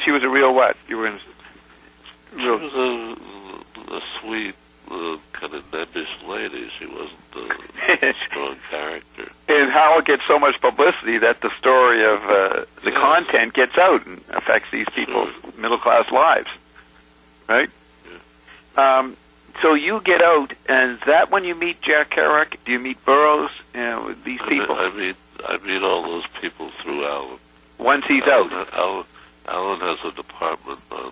she was a real what? You were in real... She was a sweet, kind of nebbish lady. She wasn't a strong character. And Howell gets so much publicity that the story of the content gets out and affects these people's middle-class lives, right? Yeah. So you get out, and is that when you meet Jack Kerouac? Do you meet Burroughs? These people? I meet all those people through Alan. Once he's out. Alan has a department on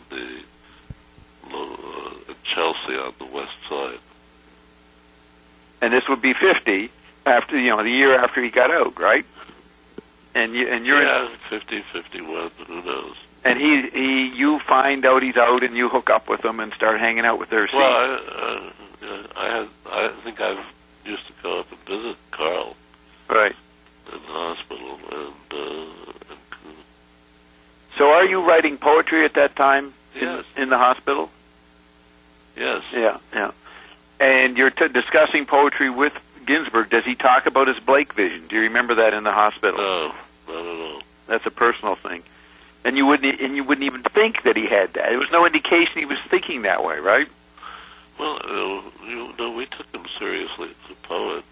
in Chelsea on the west side. And this would be 50 after, the year after he got out, right? And you're 50, 51, who knows? And you find out he's out, and you hook up with him and start hanging out with their scene. Well, I think I used to go up and visit Carl. Right. In the hospital, and so are you writing poetry at that time? Yes. In the hospital? Yes. Yeah. And you're discussing poetry with Ginsberg. Does he talk about his Blake vision? Do you remember that in the hospital? No, not at all. That's a personal thing. And you wouldn't even think that he had that. There was no indication he was thinking that way, right? Well, we took him seriously as a poet.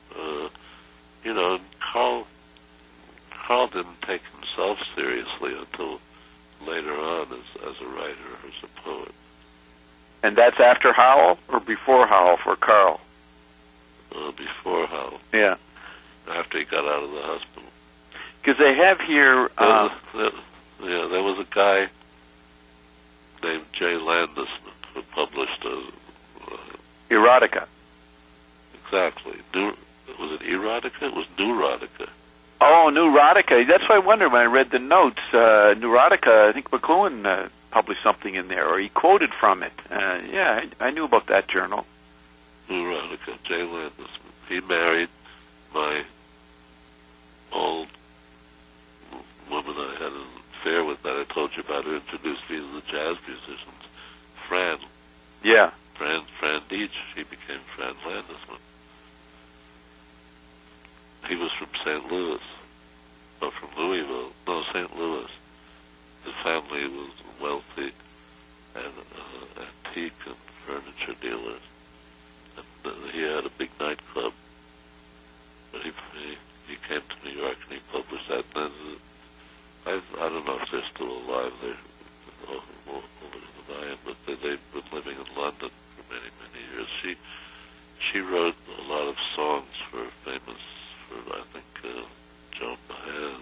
Carl didn't take himself seriously until later on as a writer, as a poet. And that's after Howell or before Howell for Carl? Before Howell. Yeah. After he got out of the hospital. Because they have here... there was a guy named Jay Landis who published Erotica. Exactly. Was it Erotica? It was Neurotica. Oh, Neurotica. That's what I wondered when I read the notes. Neurotica, I think McLuhan published something in there, or he quoted from it. I knew about that journal. Neurotica, Jay Landis. He married my old woman I had an affair with that I told you about, who introduced me to the jazz musicians, Fran. Yeah. Fran Deitch. He became Fran Landisman. He was from St. Louis, or from Louisville. No, St. Louis. His family was wealthy and antique and furniture dealers. And he had a big nightclub. But he came to New York and he published that. And I don't know if they're still alive. They're older than I am, but they've been living in London for many, many years. She wrote a lot of songs for I think, Joan Baez.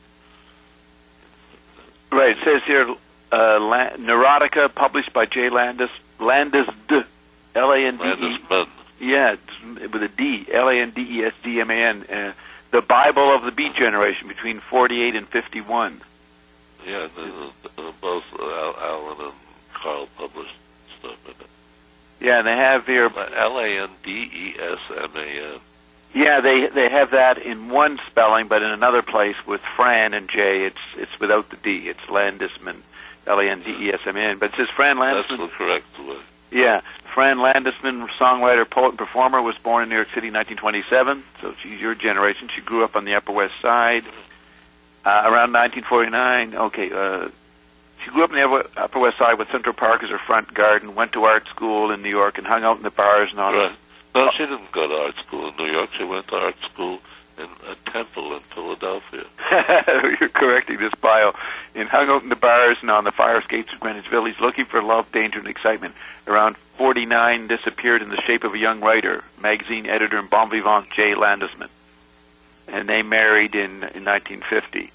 Right, it says here, Neurotica, published by Jay Landis, Landesd, L-A-N-D-E. Landesman. Yeah, with a D, Landesdman, the Bible of the Beat Generation, between 48 and 51. Yeah, both Alan and Carl published stuff in it. Yeah, and they have here... Landesman. Yeah, they have that in one spelling, but in another place with Fran and J, it's without the D. It's Landesman, Landesman. But it says Fran Landesman. That's the correct way. Yeah, Fran Landesman, songwriter, poet, and performer, was born in New York City in 1927. So she's your generation. She grew up on the Upper West Side around 1949. Okay, she grew up in the Upper West Side with Central Park as her front garden. Went to art school in New York and hung out in the bars and all that. No, she didn't go to art school in New York. She went to art school at Temple in Philadelphia. You're correcting this bio. And hung out in the bars and on the fire escapes of Greenwich Village looking for love, danger, and excitement. Around 49, disappeared in the shape of a young writer, magazine editor and bon vivant Jay Landesman. And they married in 1950.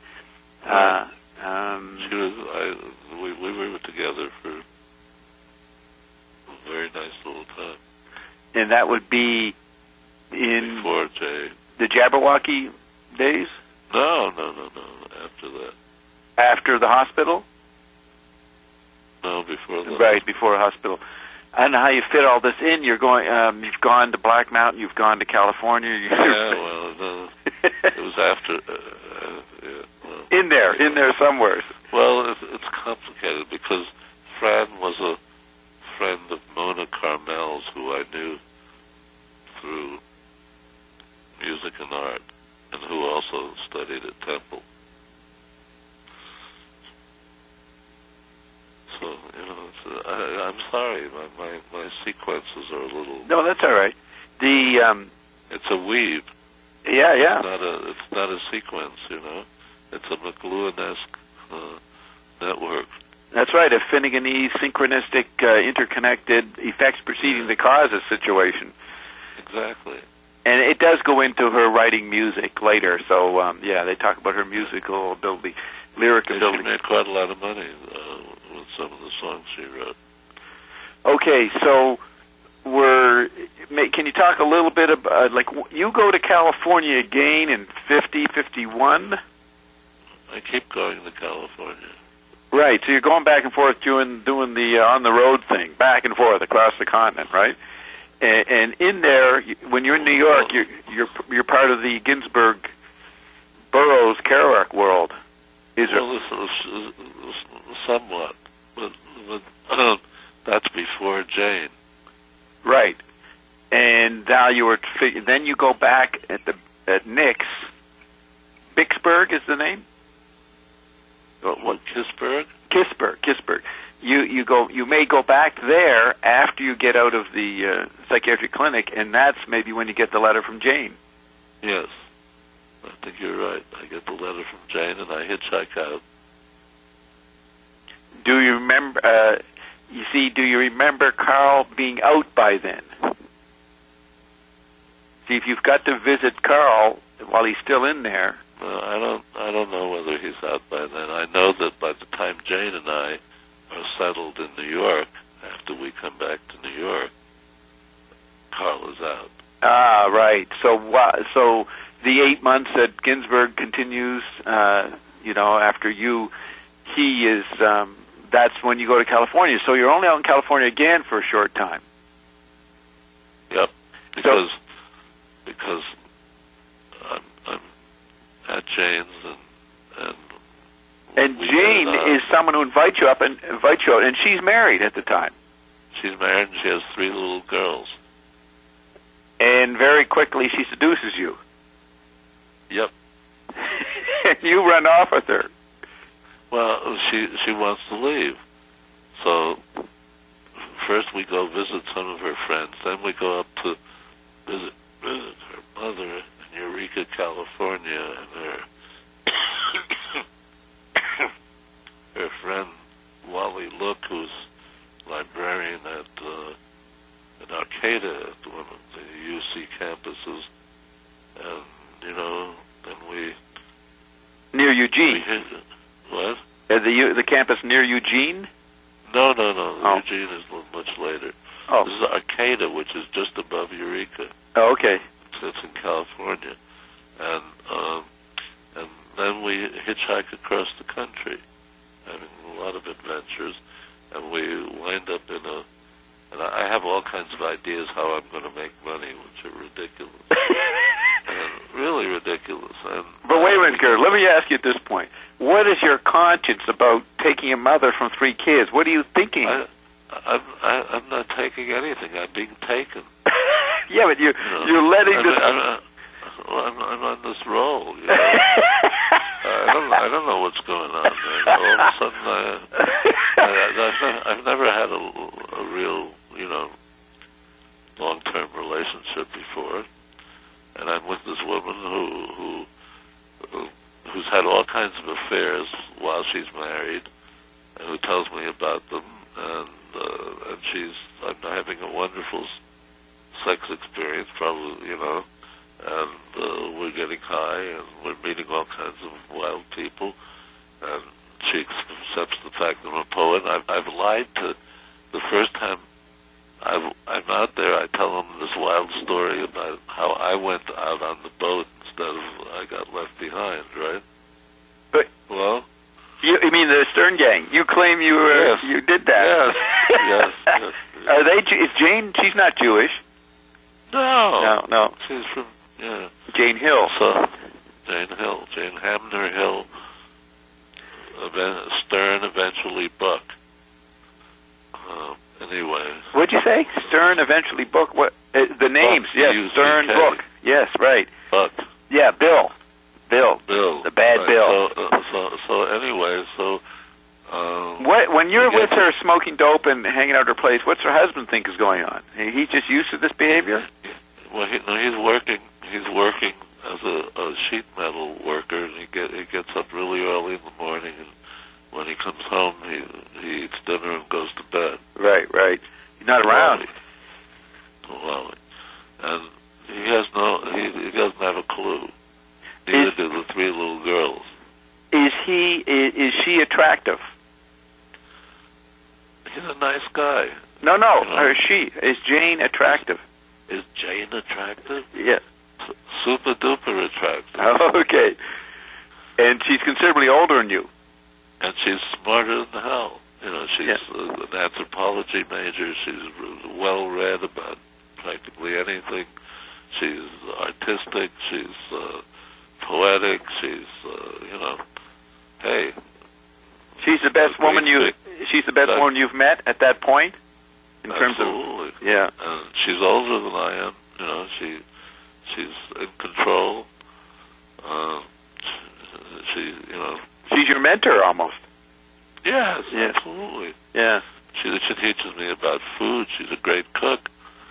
We were together for a very nice little time. And that would be in before Jay. The Jabberwocky days? No. After that. After the hospital? No, before that. Right, before the hospital. I don't know how you fit all this in. You're going. You've gone to Black Mountain. You've gone to California. It was after. In there somewhere. Well, it's complicated because Fran was a friend of Mona Carmel's, who I knew through music and art, and who also studied at Temple. sorry. My sequences are a little... No, that's all right. It's a weave. Yeah. It's not a sequence, It's a McLuhan-esque network. That's right, a Finneganese synchronistic interconnected effects preceding the causes situation. Exactly. And it does go into her writing music later, so they talk about her musical ability, lyric ability. She made quite a lot of money with some of the songs she wrote. Okay, so can you talk a little bit about, you go to California again in 51? I keep going to California. Right, so you're going back and forth doing the on-the-road thing, back and forth across the continent, right? And in there, when you're in New York, you're part of the Ginsberg, Burroughs, Kerouac world. Somewhat, but that's before Jane. Right, and now then you go back at Nick's. Vicksburg is the name. What, Kissberg? Kissberg. You may go back there after you get out of the psychiatric clinic, and that's maybe when you get the letter from Jane. Yes, I think you're right. I get the letter from Jane, and I hitchhike out. Do you remember? Do you remember Carl being out by then? See, if you've got to visit Carl while he's still in there. I don't know whether he's out by then. I know that by the time Jane and I are settled in New York, after we come back to New York, Carl is out. Ah, right. So the 8 months that Ginsberg continues, after he is. That's when you go to California. So you're only out in California again for a short time. Yep. Because I'm at Jane's and Jane is someone who invites you out, and she's married at the time. She's married, and she has 3 little girls. And very quickly she seduces you. Yep. And you run off with her. Well, she wants to leave. So first we go visit some of her friends, then we go up to visit her mother in Eureka, California, and her friend Wally Look, who's librarian at Arcata at one of the UC campuses, and then we near Eugene. What? The campus near Eugene? No. Oh. Eugene is much later. Oh. This is Arcata, which is just above Eureka. Oh, okay. It's in California, and then we hitchhike across the country, having a lot of adventures, and we wind up and I have all kinds of ideas how I'm going to make money, which are ridiculous. Really ridiculous. But wait a minute, Gerd, let me ask you at this point. What is your conscience about taking a mother from 3 kids? What are you thinking? I'm not taking anything. I'm being taken. Yeah, but you're letting this... I'm on this roll. I don't know what's going on there. All of a sudden, I've never had a real, long-term relationship before, and I'm with this woman who's had all kinds of affairs while she's married, and who tells me about them, and I'm having a wonderful sex experience, probably, and we're getting high, and we're meeting all kinds of wild people, and she accepts the fact that I'm a poet. I've lied to the first time I'm out there. I tell them this wild story about how I went out on the boat instead of I got left behind, right? But well, you mean the Stern Gang? You claim you did that? Yes. Are they? Is Jane? She's not Jewish. No. She's from Jane Hill. So Jane Hamner Hill. Stern, eventually Buck. Anyway. What'd you say? Stern, eventually Buck. What? The names? Buck, yes. B-U-C-K. Stern, Buck. Yes, right. Buck. Yeah, Bill. The bad right. Bill. So anyway, When you're with her smoking dope and hanging out at her place, what's her husband think is going on? He's just used to this behavior? Well, he's working. He's working as a sheet metal worker, and he gets up really early in the morning, and when he comes home, he eats dinner and goes to bed. Right. He's not around. Well, and he doesn't have a clue. Neither do the three little girls. Is she attractive? He's a nice guy. No, or she. Is Jane attractive? Is Jane attractive? Yes. Super duper attractive. Oh, okay. And she's considerably older than you. And she's smarter than hell. She's an anthropology major. She's well read about practically anything. She's artistic. She's poetic. She's hey. She's the best woman woman you've met at that point. In terms absolutely. Of yeah. She's older than I am. She's in control. She's your mentor almost. Yes, absolutely. Yeah. She teaches me about food. She's a great cook.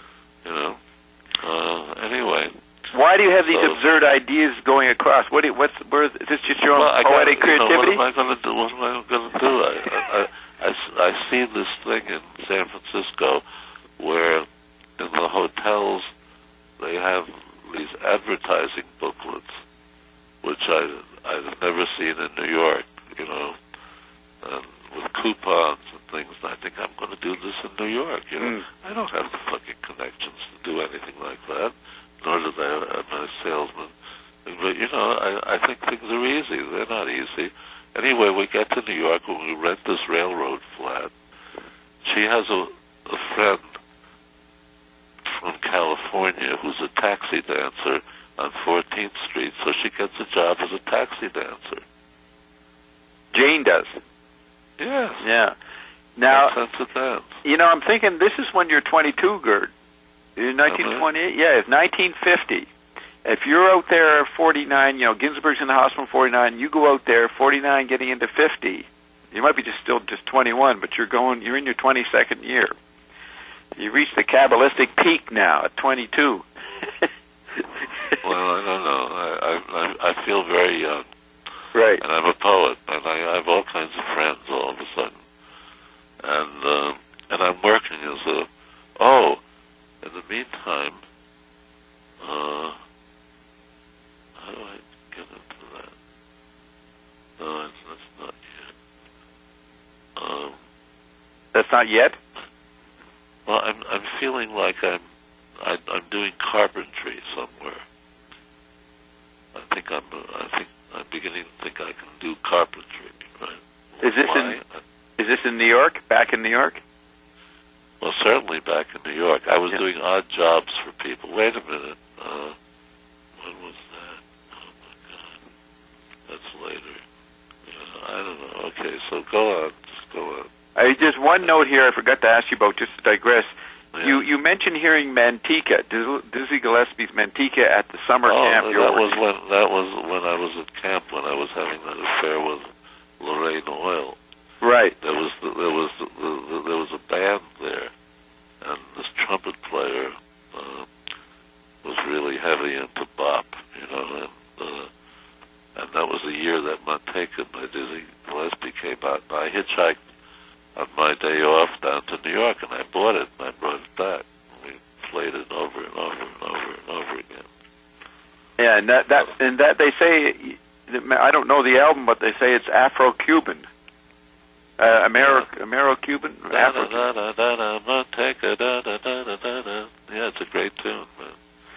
Anyway. Why do you have these absurd ideas going across? Is this just your own poetic creativity? What am I going to do? I see this thing in San Francisco where in the hotels they have these advertising booklets, which I've never seen in New York, and with coupons and things. And I think I'm going to do this in New York. I don't have the fucking connections to do anything like that, nor do my salesman. But I think things are easy. They're not easy. Anyway, we get to New York when we rent this railroad flat. She has a friend from California who's a taxi dancer on 14th Street, so she gets a job as a taxi dancer. Jane does. Yes. Yeah. Now, sense of dance. I'm thinking this is when you're 22, Gerd. In 1928? Yeah, it's 1950. If you're out there 49, Ginsberg's in the hospital 49, you go out there 49 getting into 50. You might be still 21, but you're in your 22nd year. You've reached the Kabbalistic peak now at 22. Well, I don't know. I feel very young. Right. And I'm a poet, and I have all kinds of friends all of a sudden. And I'm working as in the meantime, how do I get into that? No, that's not yet. That's not yet? Well, I'm feeling like I'm doing carpentry somewhere. I'm beginning to think I can do carpentry, right? Is this in New York? Back in New York? Well, certainly back in New York. I was doing odd jobs for people. Wait a minute. When was that? Oh, my God. That's later. I don't know. Okay, so go on. Just go on. Just one note here I forgot to ask you about, just to digress. Yeah. You mentioned hearing Manteca, Dizzy Gillespie's Manteca at the summer camp. That was when I was at camp, when I was having that affair with Lorraine Oil. Right. There was a band there, and this trumpet player was really heavy into bop, and that was the year that Manteca by Dizzy Gillespie came out. And I hitchhiked on my day off down to New York, and I bought it, and I brought it back. We played it over and over and over and over again. Yeah, and that they say, I don't know the album, but they say it's Afro-Cuban. Amero-Cuban? Yeah, it's a great tune, man.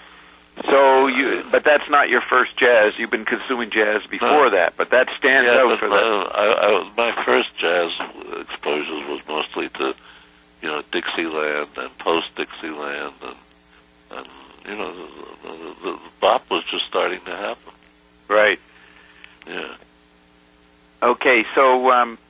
But that's not your first jazz. You've been consuming jazz before that, but that stands out for that. My first jazz exposures was mostly to, Dixieland and post-Dixieland, and the bop was just starting to happen. Right. Yeah. Okay, so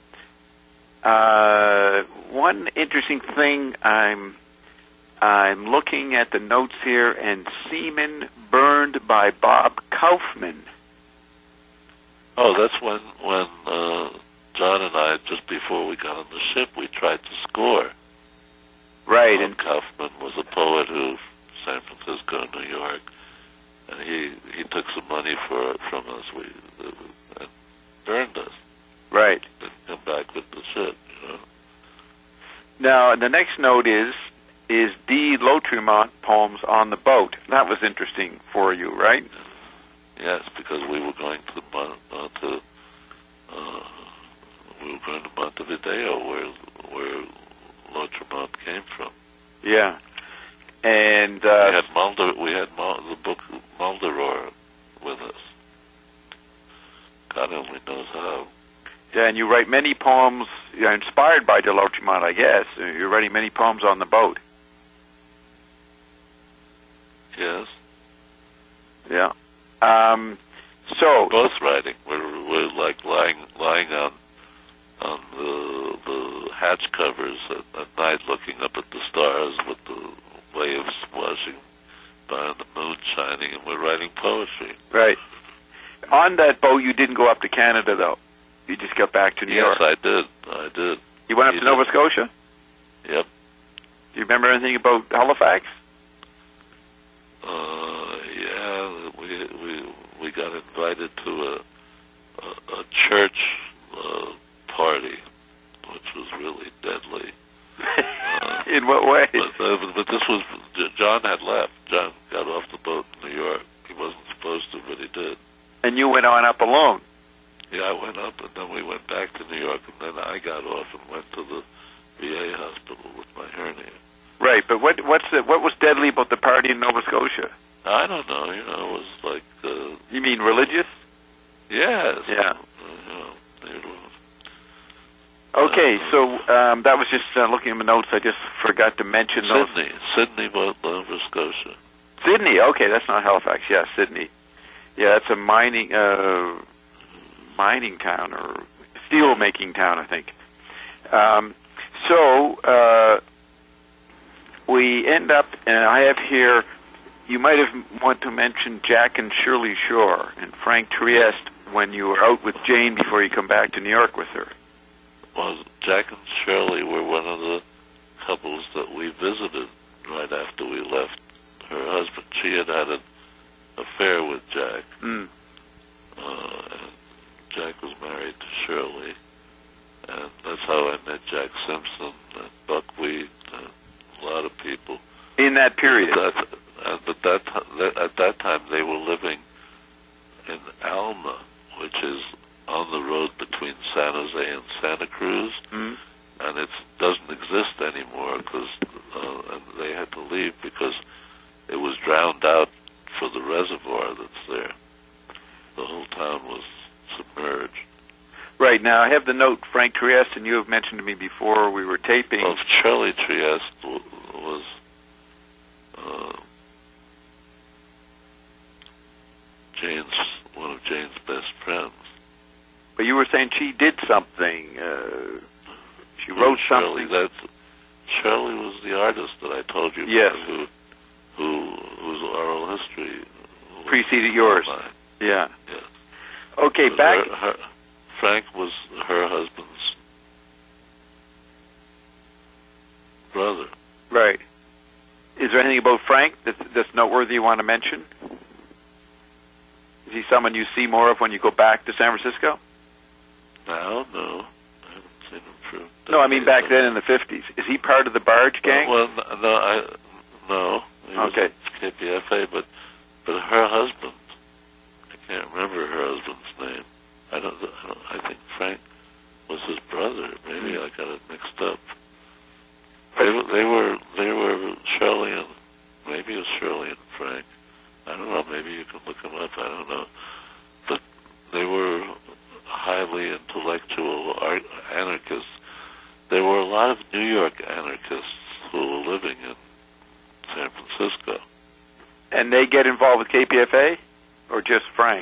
one interesting thing, I'm looking at the notes here, and Semen Burned by Bob Kaufman. Oh, that's when John and I, just before before we got on the ship, we tried to score. Right. And Kaufman was a poet who, San Francisco, New York, and he took some money from us. And burned us. Right. Didn't come back with the ship, you know. Now, the next note is D. Lautréamont poems on the boat. That was interesting for you, right? Yes, because we were going to Montevideo, where Lautréamont came from. Yeah, and we had the book Mulderor with us. God only knows how. Yeah, and you write many poems inspired by de Lautréamont, I guess. You're writing many poems on the boat. Yes. Yeah. So we're both writing. We're like lying on the hatch covers at night, looking up at the stars with the waves washing by and the moon shining, and we're writing poetry. Right. On that boat, you didn't go up to Canada, though. You just got back to New York. Yes, I did. You went up to Nova Scotia? Yep. Do you remember anything about Halifax? Yeah, we got invited to a church party, which was really deadly. In what way? But this was, John had left. John got off the boat in New York. He wasn't supposed to, but he did. And you went on up alone? Yeah, I went up, and then we went back to New York, and then I got off and went to the VA hospital with my hernia. Right, but what was deadly about the party in Nova Scotia? I don't know. You know, it was like. You mean religious? Yes. Yeah. It was. Okay, so that was just looking at my notes. I just forgot to mention those. Sydney, Nova Scotia. Sydney. Okay, that's not Halifax. Yeah, Sydney. Yeah, that's a mining town or steel making town, I think. So we end up, and I have here. You might have want to mention Jack and Shirley Shore and Frank Trieste when you were out with Jane before you come back to New York with her. Well, Jack and Shirley were one of the couples that we visited right after we left her husband. She had an affair with Jack. Mm. And Jack was married to Shirley. And that's how I met Jack Simpson and Buckwheat and a lot of people. In that period? At that time, they were living in Alma, which is on the road between San Jose and Santa Cruz, and it doesn't exist anymore because and they had to leave because it was drowned out for the reservoir that's there. The whole town was submerged. Right. Now, I have the note, Frank Trieste, and you have mentioned to me before we were taping. Well, Shirley Trieste was one of Jane's best friends. But you were saying she did something. She wrote something. Shirley was the artist that I told you about, whose oral history preceded yours. Mine. Yeah. Yes. Okay, back. Frank was her husband's brother. Right. Is there anything about Frank that's noteworthy you want to mention? Is he someone you see more of when you go back to San Francisco? No. I haven't seen him for... No, I mean back then in the 50s. Is he part of the barge gang? No. He was okay. KPFA, but her husband, I can't remember her husband's name. I think Frank was his brother. Maybe I got it mixed up. They were Shirley and maybe it was Shirley and Frank. I don't know. Maybe you can look them up. I don't know. But they were highly intellectual anarchists. There were a lot of New York anarchists who were living in San Francisco. And they get involved with KPFA, or just Frank?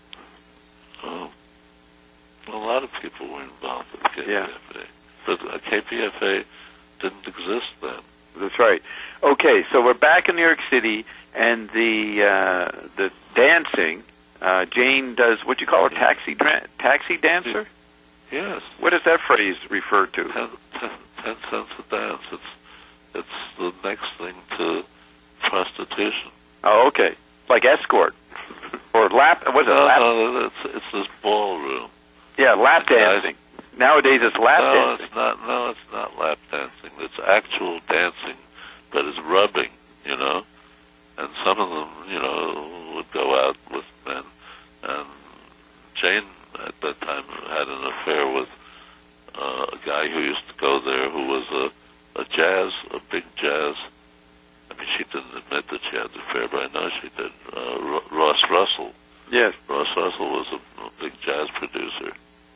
A lot of people were involved with KPFA. Yeah. But KPFA didn't exist then. That's right. Okay, so we're back in New York City, and the dancing. Jane does what you call a taxi dancer. Yes. What does that phrase refer to? 10 cents a dance. It's the next thing to prostitution. Oh, okay. Like escort. Or lap, was it lap? No, it's this ballroom. Yeah, lap dancing. Nowadays it's lap dancing. It's not lap dancing. It's actual dancing, but it's rubbing, you know. And some of them, you know, would go out with men. And Jane, at that time, had an affair with a guy who used to go there who was a big jazz. I mean, she didn't admit that she had the affair, but I know she did. Ross Russell. Yes. Ross Russell was a big jazz producer.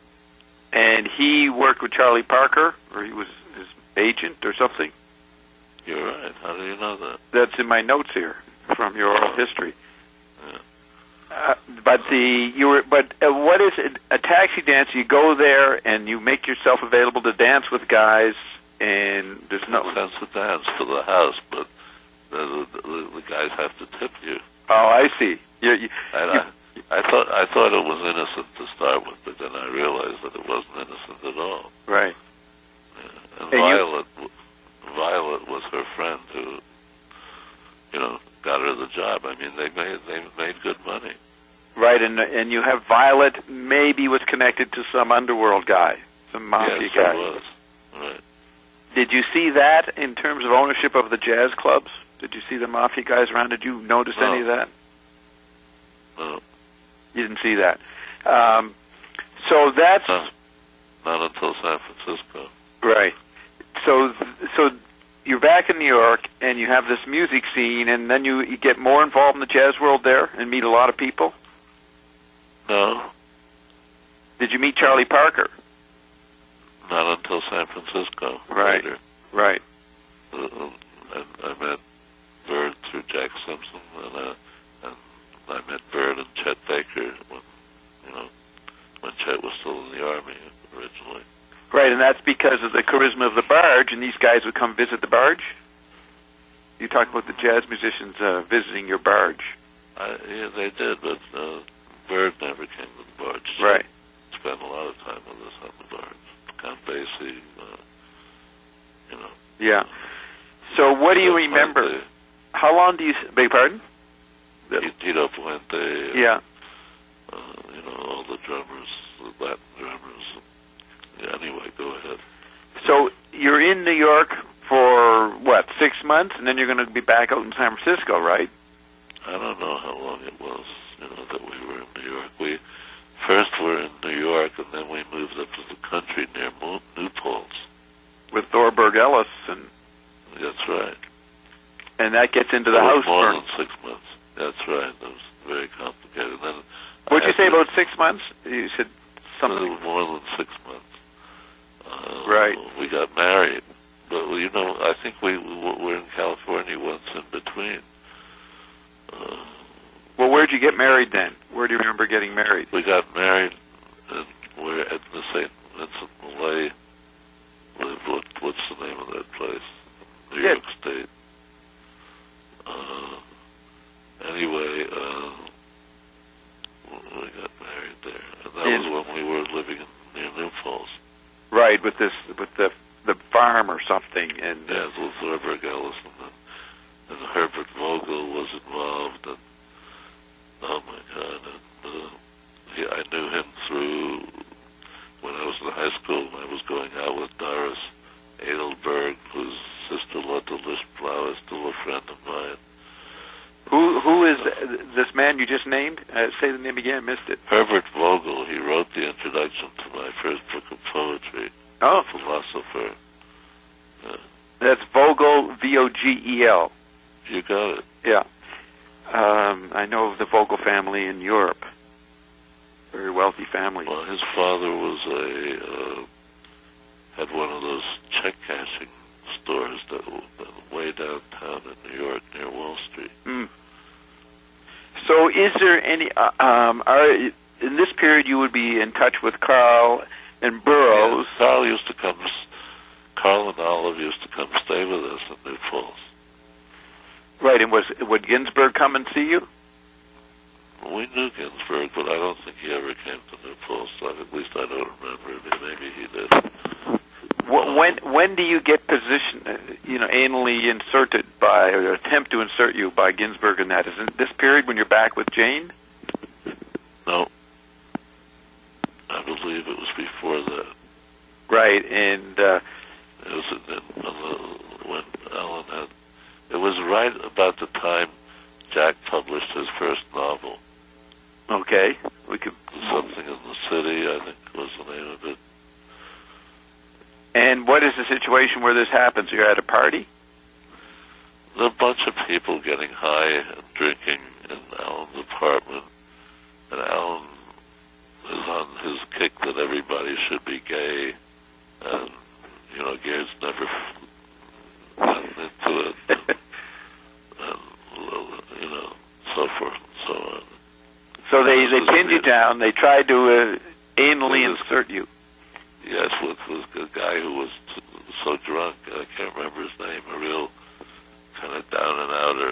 And he worked with Charlie Parker, or he was his agent or something? You're right. How do you know that? That's in my notes here from your oral history. Yeah. What is it? A taxi dance? You go there and you make yourself available to dance with guys, and there's no sense to dance to the house, but the guys have to tip you. Oh, I see. I thought it was innocent to start with, but then I realized that it wasn't innocent at all. Right. Yeah. And Violet was her friend who, you know, got her the job. I mean, they made good money. Right, and you have Violet maybe was connected to some underworld guy, some mafia guy. Yes, was. Right. Did you see that in terms of ownership of the jazz clubs? Did you see the mafia guys around? Did you notice any of that? No. You didn't see that. So that's... No, not until San Francisco. Right. So you're back in New York, and you have this music scene, and then you get more involved in the jazz world there and meet a lot of people? No. Did you meet Charlie Parker? Not until San Francisco. Right. Later. Right. And I met Bird through Jack Simpson, and I met Bird and Chet Baker when Chet was still in the Army originally. Right, and that's because of the charisma of the barge, and these guys would come visit the barge? You talk about the jazz musicians visiting your barge. Yeah, they did, but Bird never came to the barge. Right. He spent a lot of time with us on the barge. Count Basie, you know. Yeah. So what do you remember? How long do you... Beg your pardon? Tito Puente. Yeah. You know, all the drummers, the Latin drummers. Yeah, anyway, go ahead. So you're in New York for, 6 months, and then you're going to be back out in San Francisco, right? I don't know how long it was, that we were in New York. We first were in New York, and then we moved up to the country near New Paltz. With Thorberg Ellis, and... That's right. And that gets into the house more burn. than 6 months. That's right. It was very complicated. Then what'd you say about 6 months? You said something... It was more than 6 months. Right. We got married. But, I think we were in California once in between. Well, where'd you get married then? Where do you remember getting married? We got married, and we're at the St. Vincent Millay. What's the name of that place? New York State. Anyway, we got married there, and that was when we were living near New Falls. Right, with the farm or something, and yeah, with Thorberg Ellis, and Herbert Vogel was involved, and oh my God, and I knew him through when I was in high school. I was going out with Doris Edelberg, whose sister Lotte Lichtblau is still a friend of mine. Who is this man you just named? Say the name again, I missed it. Herbert Vogel. He wrote the introduction to my first book of poetry. Oh. Philosopher. That's Vogel, V-O-G-E-L. You got it. Yeah. I know of the Vogel family in Europe. Very wealthy family. Well, his father was had one of those check cashing stores that way downtown in New York near Wall Street. Mm. So is there any, in this period you would be in touch with Carl and Burroughs? Yeah, Carl and Olive used to come stay with us in New Falls. Right, and would Ginsberg come and see you? We knew Ginsberg, but I don't think he ever came to New Falls. At least I don't remember. Maybe when do you get position, anally inserted by, or attempt to insert you by Ginsburg in that? Is it this period when you're back with Jane? No. I believe it was before that. Right, and it was when Alan had. It was right about the time Jack published his first novel. Okay, we could. Something in the City, I think was the name of it. And what is the situation where this happens? You're at a party? There's a bunch of people getting high and drinking in Alan's apartment, and Alan is on his kick that everybody should be gay, and gays never gotten into it, and so forth and so on. So they pinned you down. They tried to anally insert you. Yes, with a guy who was so drunk, I can't remember his name, a real kind of down and outer.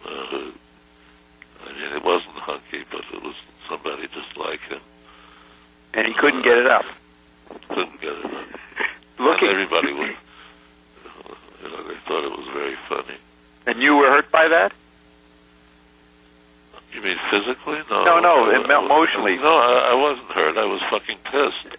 It wasn't hunky, but it was somebody just like him. And he couldn't get it up. Couldn't get it up. And everybody was, they thought it was very funny. And you were hurt by that? You mean physically? No, emotionally. No, I wasn't hurt. I was fucking pissed.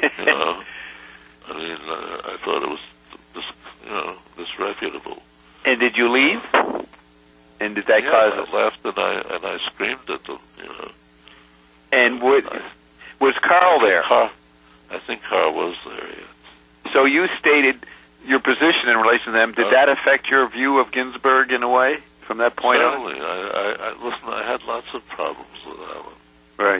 I thought it was disreputable. And did you leave? And did that cause? I left and I screamed at them. And was Carl there? I think Carl was there. Yes. So you stated your position in relation to them. Did that affect your view of Ginsburg in a way from that point on? Certainly. Listen, I had lots of problems with Alan. Right.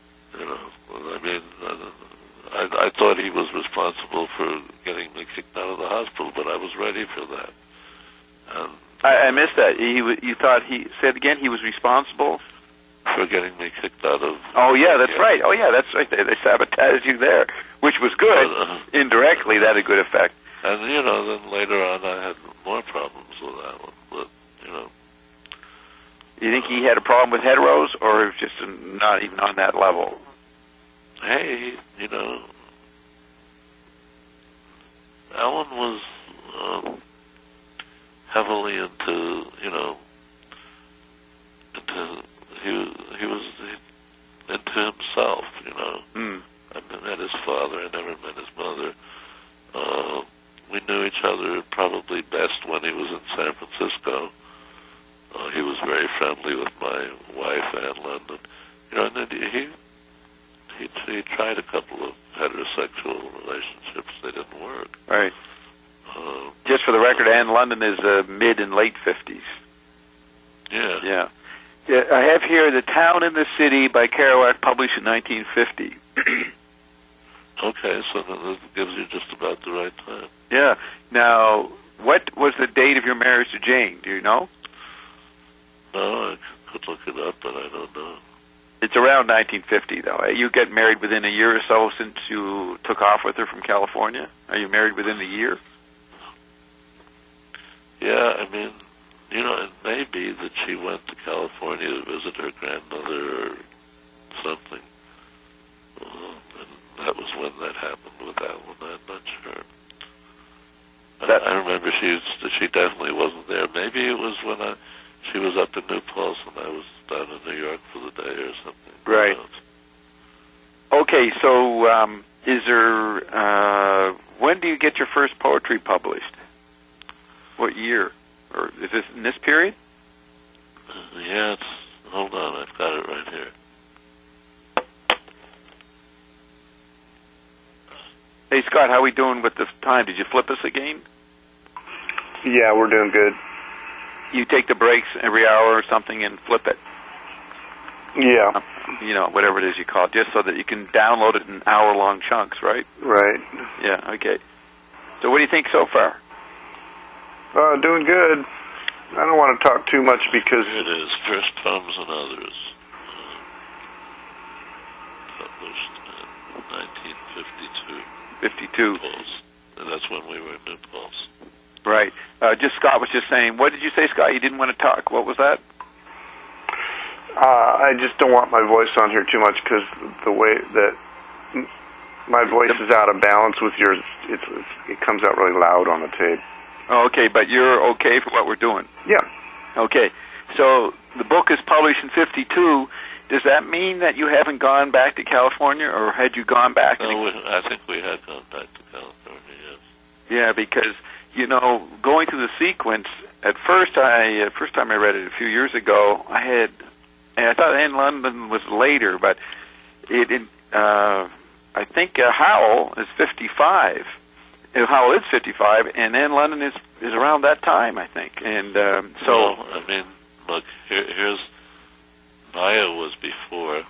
I thought he was responsible for getting me kicked out of the hospital, but I was ready for that. And I missed that. You thought he said again he was responsible for getting me kicked out of. Oh yeah, that's right. Oh yeah, that's right. They sabotaged you there, which was good. Indirectly, that had a good effect. And then later on, I had more problems with Alan. But you think he had a problem with heteros, or just not even on that level? Hey, Alan was heavily into, he was into himself, I met his father, I never met his mother. We knew each other probably best when he was in San Francisco. He was very friendly with my wife, Ann London. And then he tried a couple of heterosexual relationships. They didn't work. Right. Just for the record, Ann London is mid and late 50s. Yeah. Yeah. I have here The Town and the City by Kerouac, published in 1950. Okay, so that gives you just about the right time. Yeah. Now, what was the date of your marriage to Jane? Do you know? No, I could look it up, but I don't know. It's around 1950, though. You get married within a year or so since you took off with her from California? Are you married within a year? Yeah, it may be that she went to California to visit her grandmother or something. And that was when that happened with that one. I'm not sure. I remember she definitely wasn't there. Maybe it was when she was up in New Paltz and I was down in New York for the day or something. Right. Okay, so is there... when do you get your first poetry published? What year? Or is this in this period? Yeah, hold on, I've got it right here. Hey, Scott, how are we doing with the time? Did you flip us again? Yeah, we're doing good. You take the breaks every hour or something and flip it. Yeah. Whatever it is you call it, just so that you can download it in hour-long chunks, right? Right. Yeah, okay. So what do you think so far? Doing good. I don't want to talk too much because... It is First Poems and Others. Published in 1952. 52. And that's when we were in New Paltz. Right. Scott was just saying, what did you say, Scott? You didn't want to talk. What was that? I just don't want my voice on here too much because the way that My voice is out of balance with yours. It comes out really loud on the tape. Okay, but you're okay for what we're doing? Yeah. Okay. So the book is published in 52. Does that mean that you haven't gone back to California, or had you gone back? No, I think we had gone back to California, yes. Yeah, because, going through the sequence, at first time I read it a few years ago, I thought Anne London was later, but I think Howell is 55. Howell is 55, and Anne London is around that time, I think. And so... Well, I mean, look, here's... Maya was before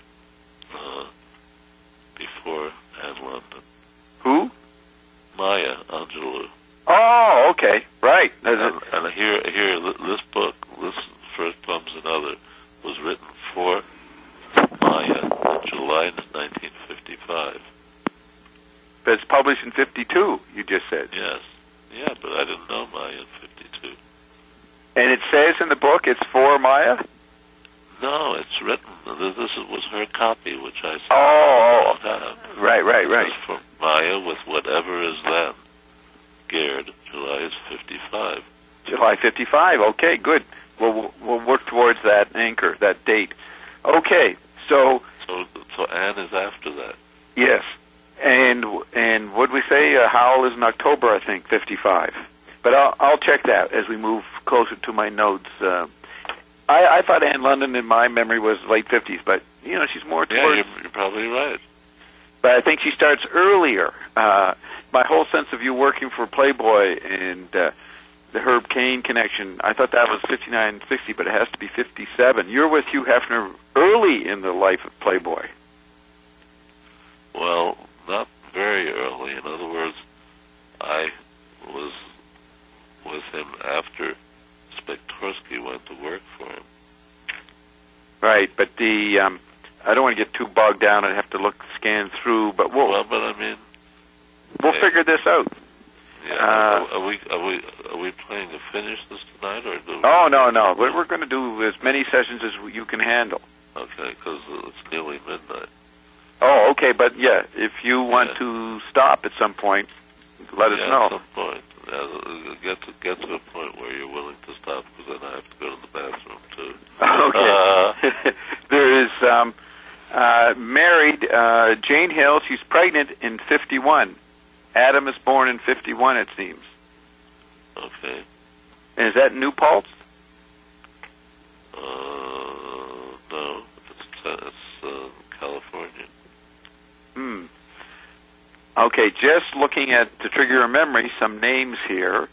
Anne London. Who? Maya Angelou. Oh, okay, right. And here, this book, this First Plums and Other, was written for Maya in July 1955. But it's published in 52, you just said. Yes. Yeah, but I didn't know Maya in 52. And it says in the book it's for Maya? No, it's written. This was her copy, which I saw. Oh, right. It's for Maya with whatever is then. Gerd, July is 55. July 55. Okay, good. We'll work towards that anchor, that date. Okay, so Anne is after that. Yes, and what'd we say? Howell is in October, I think, 55. But I'll check that as we move closer to my notes. I thought Anne London, in my memory, was late 50s, but, she's more towards... Yeah, you're probably right. But I think she starts earlier. My whole sense of you working for Playboy and the Herb Caen connection, I thought that was 59, 60, but it has to be 57. You're with Hugh Hefner early in the life of Playboy. Well, not very early. In other words, I was with him after Spektorsky went to work for him. Right, but I don't want to get too bogged down and have to scan through, but we'll figure this out. Yeah. Are we planning to finish this tonight, or do? Oh, no. We're going to do as many sessions as you can handle. Okay, because it's nearly midnight. Oh, okay, but yeah, if you want to stop at some point, let us know. At some point. Get to a point where you're willing to stop, because then I have to go to the bathroom too. Okay. There is married Jane Hill. She's pregnant in 51. Adam is born in 51, it seems. Okay. And is that New Paltz? No, it's California. Okay, just looking at, to trigger your memory, some names here.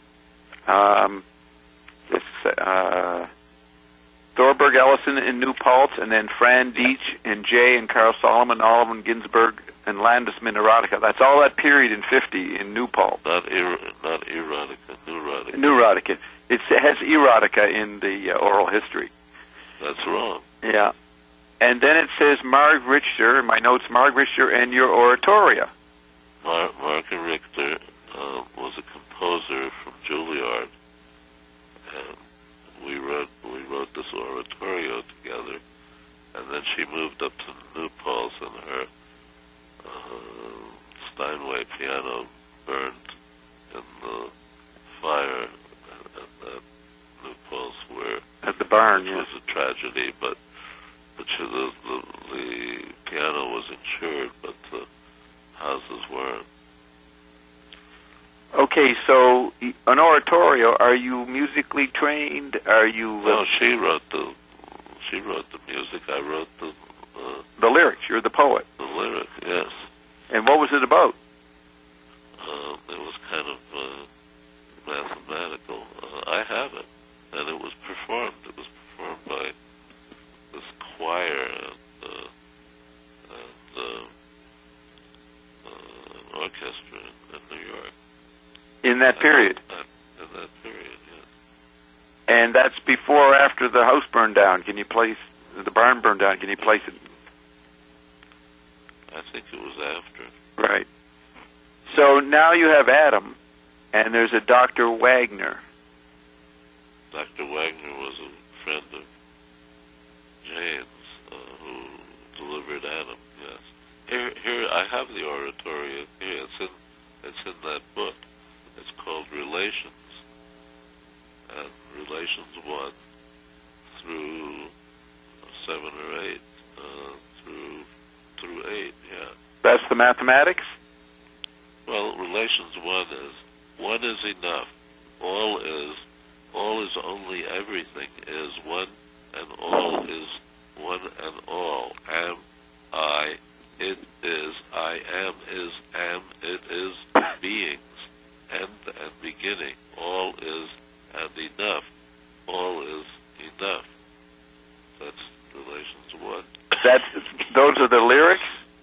Thorberg Ellison in New Paltz, and then Fran Dietz and Jay and Carl Solomon, Oliver Ginsberg, and Landesman Erotica. That's all that period in 50 in New Paltz. Not erotica, neurotica. Neurotica. It has erotica in the oral history. That's wrong. Yeah. And then it says Marg Richter, in my notes, Marg Richter and your oratoria. Mark Richter was a composer from Juilliard, and we wrote this oratorio together, and then she moved up to New Paltz, and her Steinway piano burned in the fire at New Paltz, where at the barn. It was a tragedy, but the piano was insured, but the houses weren't. Okay, so an oratorio. Are you musically trained? Are you? No, she wrote the music. I wrote the lyrics. You're the poet. The lyric, yes. And what was it about? It was kind of mathematical. I have it, and it was performed. It was performed by this choir and an orchestra in New York. In that period? In that period, yes. And that's before or after the house burned down? Can you place, the barn burned down, can you place it? I think it was after. Right. So now you have Adam, and there's a Dr. Wagner. Dr. Wagner was a friend of Jane's who delivered Adam, yes. Here I have the oratorio. Here it's in that book. It's called Relations, and Relations 1 through 7 or 8, through 8. Yeah. That's the mathematics? Well, Relations 1 is enough. All is only everything is one, and all is one and all. Am, I, it is, I am, it is, beings, end and beginning. All is and enough. All is enough. That's Relations 1. Those are the lyrics?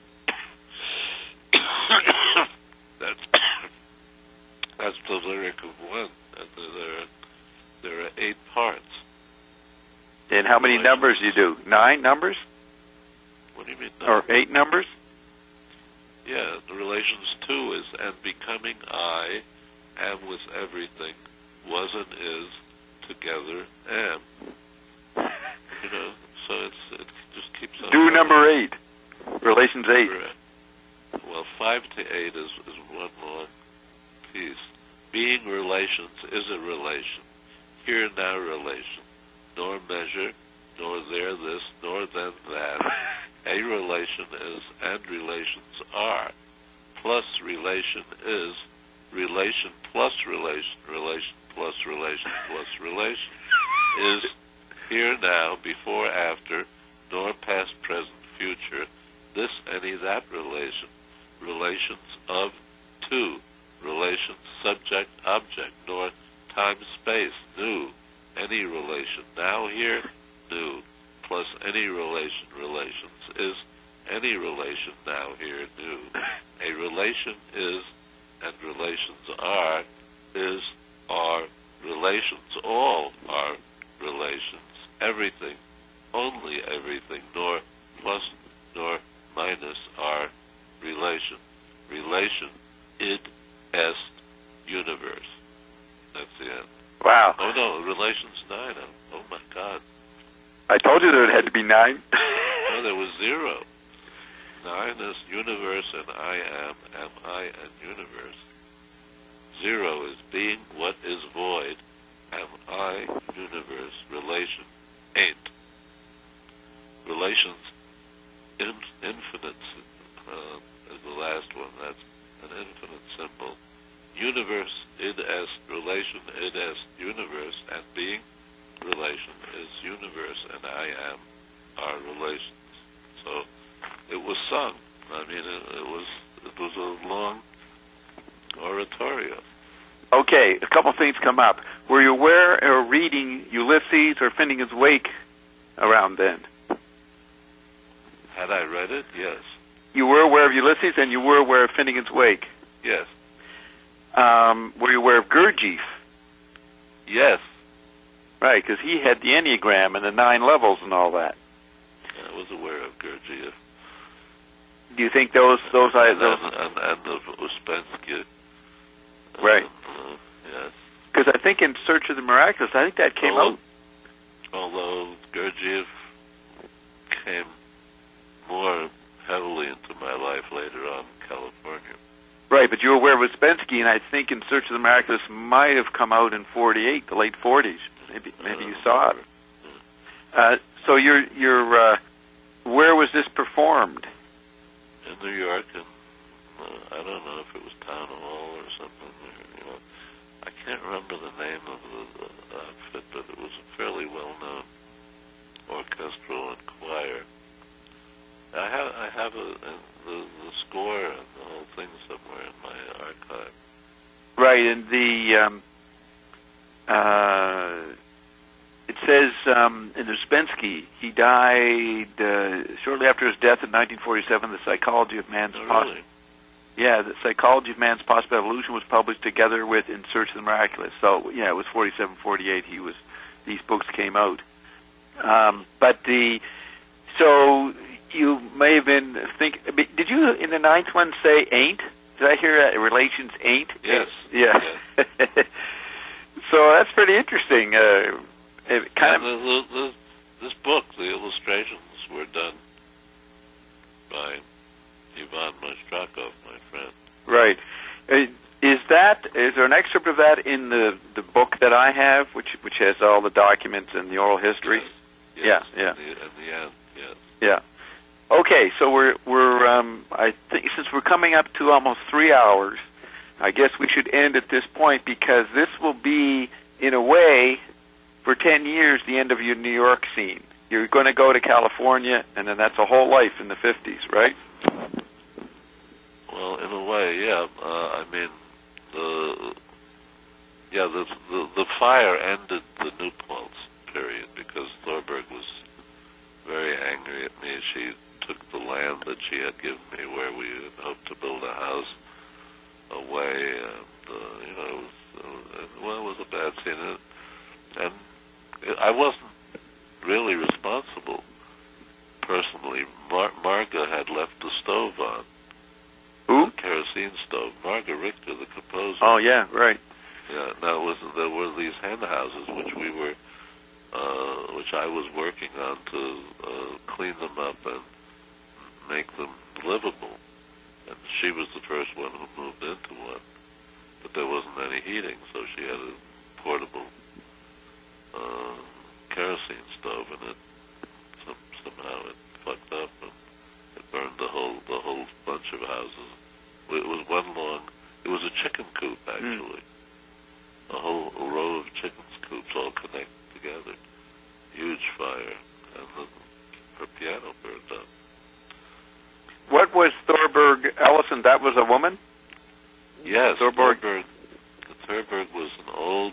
That's the lyric of 1. And there are 8 parts. And how many numbers you do? 9 numbers? What do you mean? Or 8 numbers? Yeah, the Relations 2 is, and becoming I, am with everything, was and is, together, am. You know, so it just keeps on. Do number 8. Relations 8. Well, 5 to 8 is one long piece. Being relations is a relation. Here now relation. Nor measure, nor there this, nor then that. A relation is, and relations are. Plus relation is, relation plus relation, relation plus relation plus relation is here now, before, after, nor past, present, future, this, any, that relation. Relations of two. Relations subject, object, nor time, space, new. Any relation now, here, new. Plus any relation, relations is any relation now, here, new. A relation is, and relations are, is, are, relations all are relations. Everything, only everything, nor plus, nor minus are relation. Relation, id, est, universe. That's the end. Wow. Oh no, Relations 9. Oh my God. I told you there had to be 9. No, there was 0. 9 is universe and I am I and universe. 0 is being what is void, am I, universe, relation, ain't. Relations, infinite is the last one. That's an infinite symbol. Universe, id est, relation, id est, universe, and being, relation, is universe, and I am, are relations. So it was sung. I mean, it was a long oratorio. Okay, a couple things come up. Were you aware or reading Ulysses or Finnegan's Wake around then? Had I read it? Yes. You were aware of Ulysses and you were aware of Finnegan's Wake? Yes. Were you aware of Gurdjieff? Yes. Right, because he had the Enneagram and the 9 levels and all that. I was aware of Gurdjieff. Do you think those and the Ouspensky. Right. Yes. Because I think in Search of the Miraculous, I think that came out. Although Gurdjieff came more heavily into my life later on in California. Right, but you were aware of Ouspensky, and I think in Search of the Miraculous might have come out in 48, the late 40s. Maybe you saw it. So you're where was this performed? In New York, and I don't know if it was Town Hall or something. You know, I can't remember the name of the outfit, but it was a fairly well-known orchestral and choir. I have the score and the whole thing somewhere in my archive. Right, and it says in Ouspensky, he died shortly after his death in 1947. The Psychology of Man's The Psychology of Man's Possible Evolution was published together with In Search of the Miraculous. So yeah, it was 47, 48. These books came out. So you may have been did you in the 9th one say ain't? Did I hear that? Relations ain't? Yes. Yeah. Yes. So that's pretty interesting. This book, the illustrations were done by Ivan Maestrakov, my friend. Right. Is there an excerpt of that in the book that I have, which has all the documents and the oral history? Yes. Yeah. At the end, yes. Yeah. Okay, so we're I think since we're coming up to almost 3 hours, I guess we should end at this point, because this will be, in a way, for 10 years, the end of your New York scene. You're going to go to California, and then that's a whole life in the 50s, right? Well, in a way, yeah. I mean, the fire ended the New Paltz period because Thorberg was very angry at me. She took the land that she had given me where we had hoped to build a house away, and, it was a bad scene. And I wasn't really responsible, personally. Marga had left the stove on. Who? The kerosene stove. Marga Richter, the composer. Oh, yeah, right. Yeah, now there were these hen houses which I was working on to clean them up and make them livable. And she was the first one who moved into one. But there wasn't any heating, so she had a portable kerosene stove, and it somehow it fucked up and it burned the whole bunch of houses. It was a chicken coop, actually. A whole row of chicken coops all connected together. Huge fire, and her piano burned up. What was Thorberg Ellison? That was a woman? Yes, Thorberg was an old...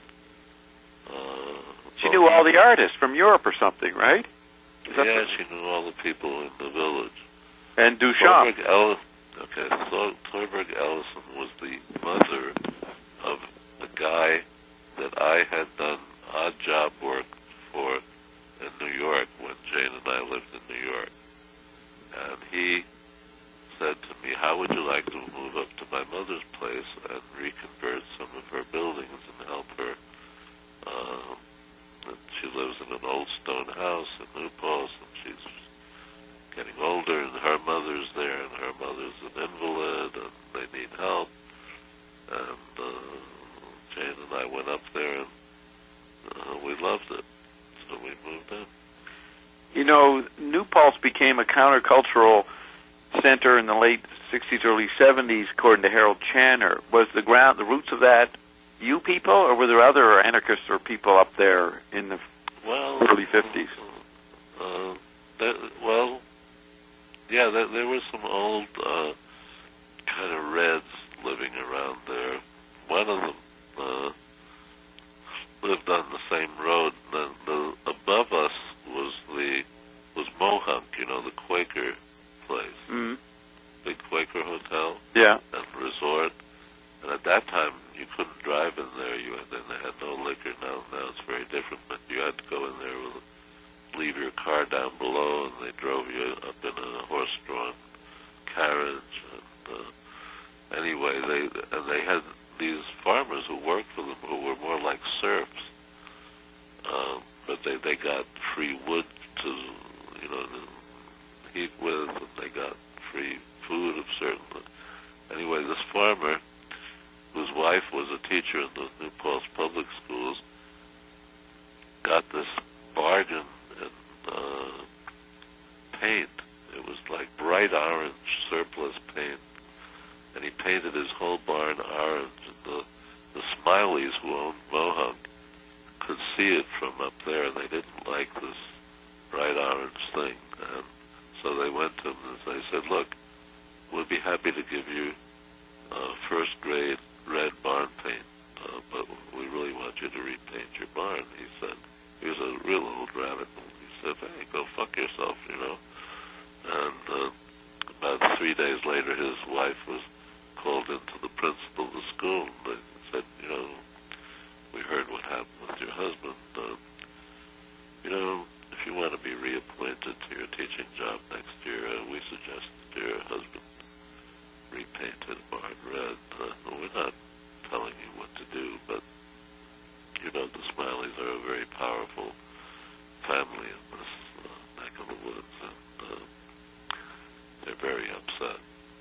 she knew all the artists from Europe or something, right? Yeah, she knew all the people in the village. And Duchamp. Thorberg Ellison was the mother of the guy that I had done odd job work for in New York when Jane and I lived in New York. And he said to me, how would you like to move up to my mother's place and reconvert some of her buildings and help her? She lives in an old stone house in New Paltz, and she's getting older, and her mother's there, and her mother's an invalid, and they need help. And Jane and I went up there, and we loved it, so we moved in. You know, New Paltz became a countercultural center in the late 60s, early 70s, according to Harold Channer. Was the roots of that you people, or were there other anarchists or people up there in the early 50s? There were some old kind of Reds living around there. One of them lived on the same road. Above us was Mohunk, the Quaker place. Mm-hmm. Big Quaker hotel. Yeah. And resort. And at that time, you couldn't drive in there. They had no liquor. Now it's very different. But you had to go in there leave your car down below, and they drove you up in a horse-drawn carriage. And anyway, they had these farmers who worked for them who were more like serfs. But they got free wood to heat with, and they got free food of certain. Anyway, this farmer, whose wife was a teacher in the New Paltz public schools, got this bargain in paint. It was like bright orange surplus paint, and he painted his whole barn orange. And the Smileys who owned Mohunk could see it from up there, and they didn't like this bright orange thing. And so they went to him and they said, "Look, we'll be happy to give you first-grade red barn paint, but we really want you to repaint your barn." He said, he was a real old radical. He said, "Hey, go fuck yourself, And about 3 days later, his wife was called into the principal of the school, and they said, "We heard what happened with your husband. If you want to be reappointed to your teaching job next year, we suggest that your husband repaint his barn red. We're not telling you what to do, but the Smileys are a very powerful family in this neck of the woods, and they're very upset."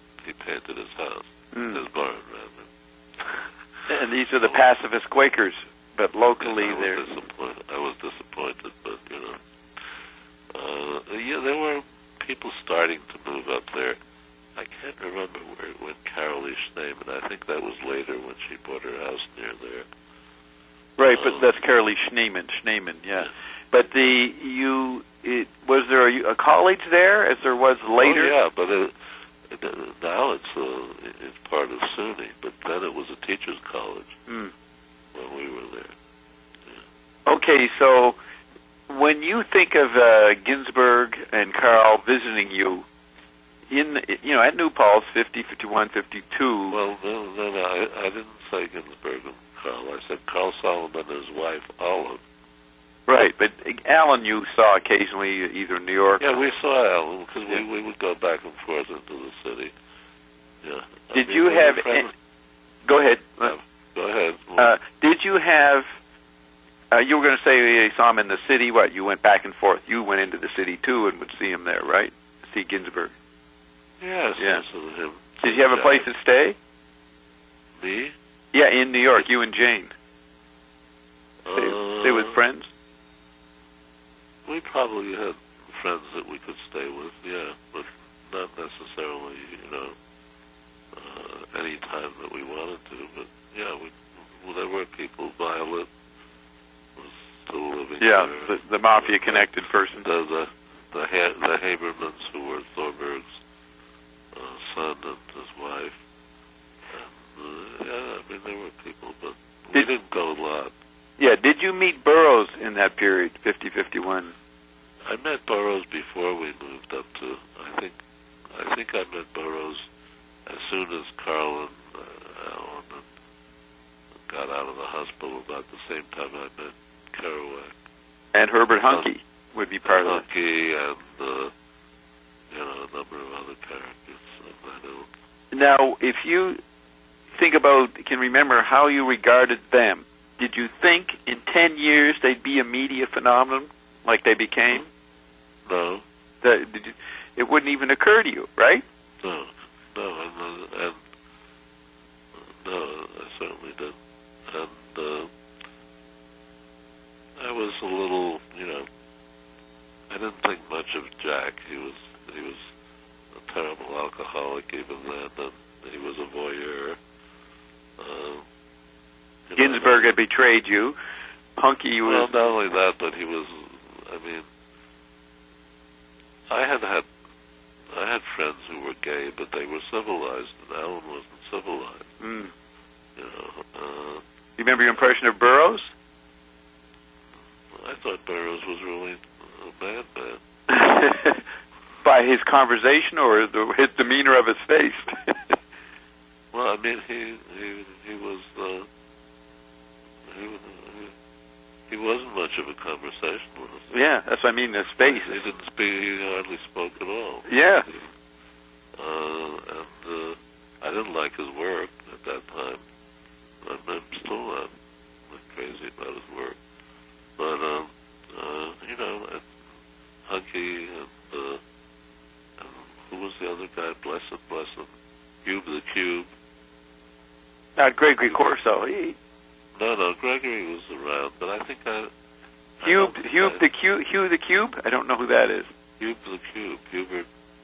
And these are the pacifist Quakers, but locally I they're... was disappointed, but, you know. Yeah, there were people starting to move up there. I can't remember when Carolee Schneemann, I think that was later when she bought her house near there. Right, but that's Carolee Schneemann, yeah. But was there a college there, as there was later? Oh, yeah, but now it's part of SUNY, but then it was a teacher's college when we were there. Yeah. Okay, so when you think of Ginsberg and Carl visiting you at New Paltz, 50, 51, 52. Well, then I didn't say Ginsberg and Carl. I said Carl Solomon and his wife Olive. Right, but Alan you saw occasionally either in New York. Yeah, we saw Alan because we would go back and forth into the city. Yeah. Did you have? Go ahead. Go ahead. Did you have? You were going to say you saw him in the city. What? You went back and forth. You went into the city too and would see him there, right? See Ginsberg. Yes. Yeah. Him. Did you have a place to stay? Me? Yeah, in New York. You and Jane. Stay with friends. We probably had friends that we could stay with, yeah, but not necessarily, any time that we wanted to. But yeah, there were people. Violet was still living there. Yeah, the mafia-connected person. The Habermans, who were Thorberg's son and his wife. And, there were people, but we didn't go a lot. Yeah, did you meet Burroughs in that period, 50-51? I met Burroughs before we moved up to. I think I met Burroughs as soon as Carl and Alan got out of the hospital. About the same time I met Kerouac. And Herbert Huncke would be part of it. Huncke and a number of other characters of that ilk. Now, if you can remember how you regarded them. Did you think in 10 years they'd be a media phenomenon like they became? No. It wouldn't even occur to you, right? No, and I certainly didn't. And I was a little, I didn't think much of Jack. He was a terrible alcoholic even then, and he was a voyeur. Ginsberg had betrayed you. Huncke was... Well, not only that, but he was... I had friends who were gay, but they were civilized, and Alan wasn't civilized. Mm. You remember your impression of Burroughs? I thought Burroughs was really a bad man. By his conversation or his demeanor of his face? Well, he was... He wasn't much of a conversationalist. Yeah, that's what I mean, his face. He didn't speak, he hardly spoke at all. Yeah. And I didn't like his work at that time. I'm still not crazy about his work. But, Huncke and who was the other guy? Bless him. Hube the Cube. Not Gregory Corso. No, Gregory was around, but I think Hugh the Cube? I don't know who that is. Hube the Cube. Hubert.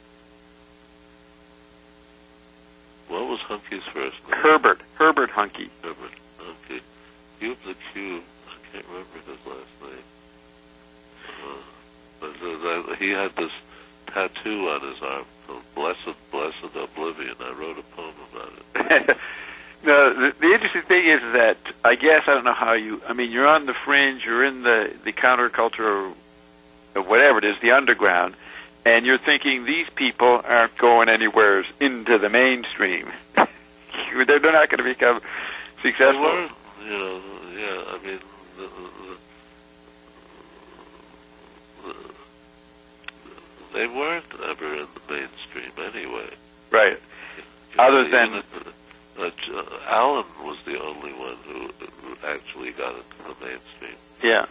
What was Huncke's first name? Herbert Huncke. Herbert Huncke. Hube the Cube. I can't remember his last name. But he had this tattoo on his arm called Blessed Oblivion. I wrote a poem about it. No, the interesting thing is that I don't know how you're on the fringe, you're in the counterculture or whatever it is, the underground, and you're thinking these people aren't going anywhere into the mainstream. They're not going to become successful. They weren't ever in the mainstream anyway. Right. Other than... Alan was the only one who actually got into the mainstream. Yeah.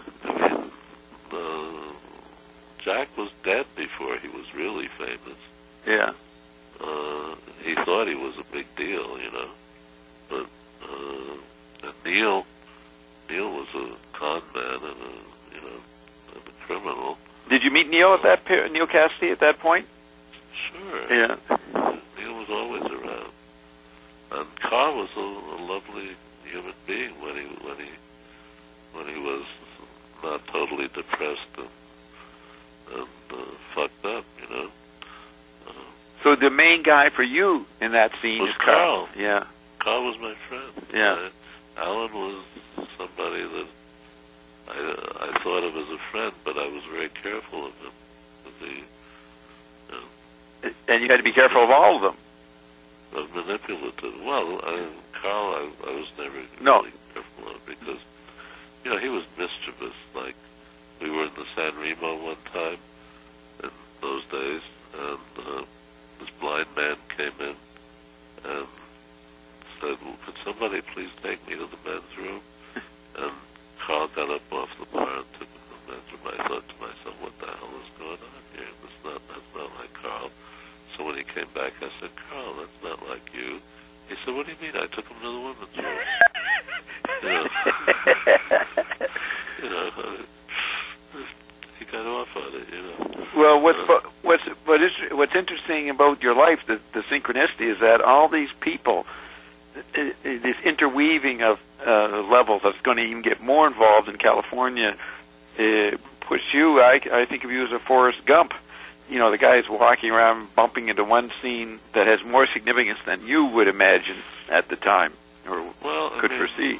Jack was dead before he was really famous. Yeah. He thought he was a big deal, but and Neil was a con man and and a criminal. Did you meet Neil Neil Cassidy at that point? Sure. Yeah. Neil was always around, and Carl was a lovely human being when he was not totally depressed and fucked up, So the main guy for you in that scene was is Carl. Yeah. Carl was my friend. Yeah. Alan was somebody that I thought of as a friend, but I was very careful of him. And you had to be careful of all of them. Of manipulative. Well, Carl, I was never No. careful of because, he was mischievous. Like, we were in the San Remo one time in those days, and this blind man came in and said, well, could somebody please take me to the men's room? And Carl got up off the bar and took him to the men's room. I thought to myself, what the hell is going on here? That's not like Carl. So when he came back, I said, Carl, that's not like you. He said, what do you mean? I took him to the women's room. He got off on it, Well, what's interesting about your life, the synchronicity, is that all these people, this interweaving of levels that's going to even get more involved in California, puts you, I think of you as a Forrest Gump. The guy is walking around bumping into one scene that has more significance than you would imagine at the time, or could foresee.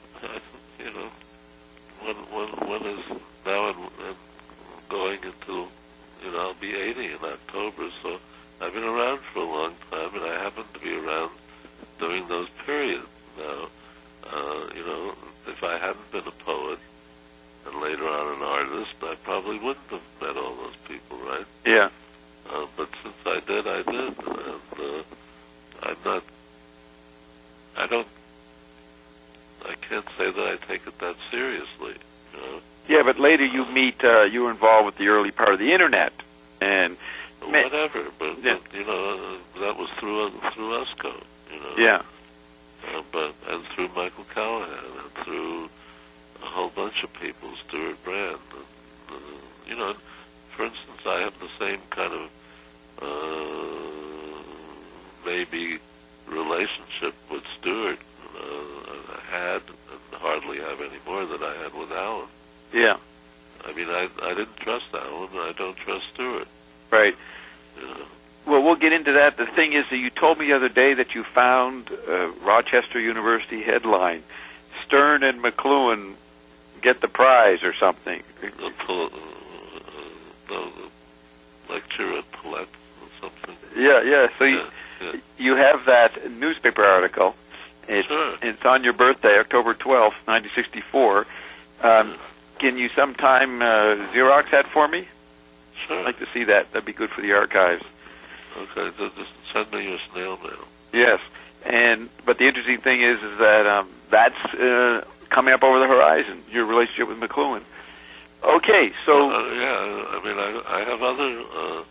One is now I'm going into, I'll be 80 in October, so I've been around for a long time, and I happen to be around during those periods. Now, if I hadn't been a poet and later on an artist, I probably wouldn't have met all those people, right? Yeah. But since I did, and I can't say that I take it that seriously, Yeah, but later you meet, you were involved with the early part of the internet, and whatever. But that was through USCO, Yeah. And through Michael Callahan, and through a whole bunch of people, Stuart Brand, and, for instance, I have the same kind of maybe relationship with Stuart I had, and hardly have any more than I had with Alan. Yeah. I mean, I didn't trust Alan, and I don't trust Stuart. Right. Well, we'll get into that. The thing is that you told me the other day that you found Rochester University headline, Stern and McLuhan get the prize or something. The lecture at Paulette or something. Yeah. So you have that newspaper article. Sure. It's on your birthday, October 12th, 1964. Can you sometime Xerox that for me? Sure. I'd like to see that. That'd be good for the archives. Okay, just send me your snail mail. Yes, but the interesting thing is that that's coming up over the horizon. Your relationship with McLuhan. Okay, so I have other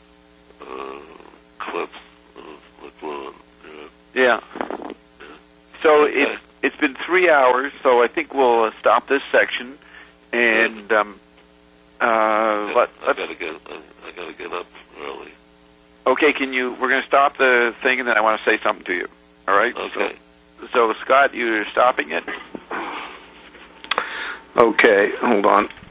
clips of McLuhan. Yeah. So it's been 3 hours. So I think we'll stop this section, and I gotta get up early. Okay, we're going to stop the thing, and then I want to say something to you. All right? Okay. So Scott, you're stopping it? Okay, hold on.